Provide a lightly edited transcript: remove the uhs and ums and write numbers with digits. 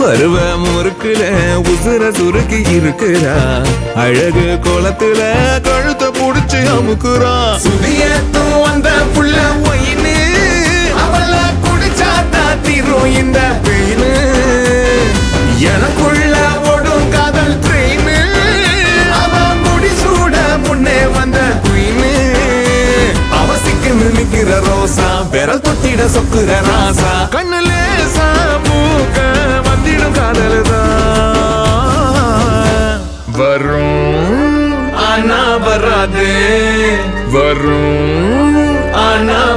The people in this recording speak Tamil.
பருவ முறுக்குல உசுர சுருக்கி இருக்குறா அழகு கோலத்துல கழுத்த புடிச்சு அமுக்குறா சுதியத்தும் வந்த புள்ள ஒயின்னு அவள குடிச்சாத்தா தீரும் இந்த பெயினு எனக்குள்ள ஓடும் காதல் ட்ரெயினு அவ முடிசூட முன்னே வந்த குயின்னு அவசிக்குன்னு நிக்கிற ரோசா விரல் தொட்டிட சொக்குற ராசா கண்ணுலே மூக்க வந்திடும் காதல்தான் வரும் ஆனா வராது வரும் ஆனா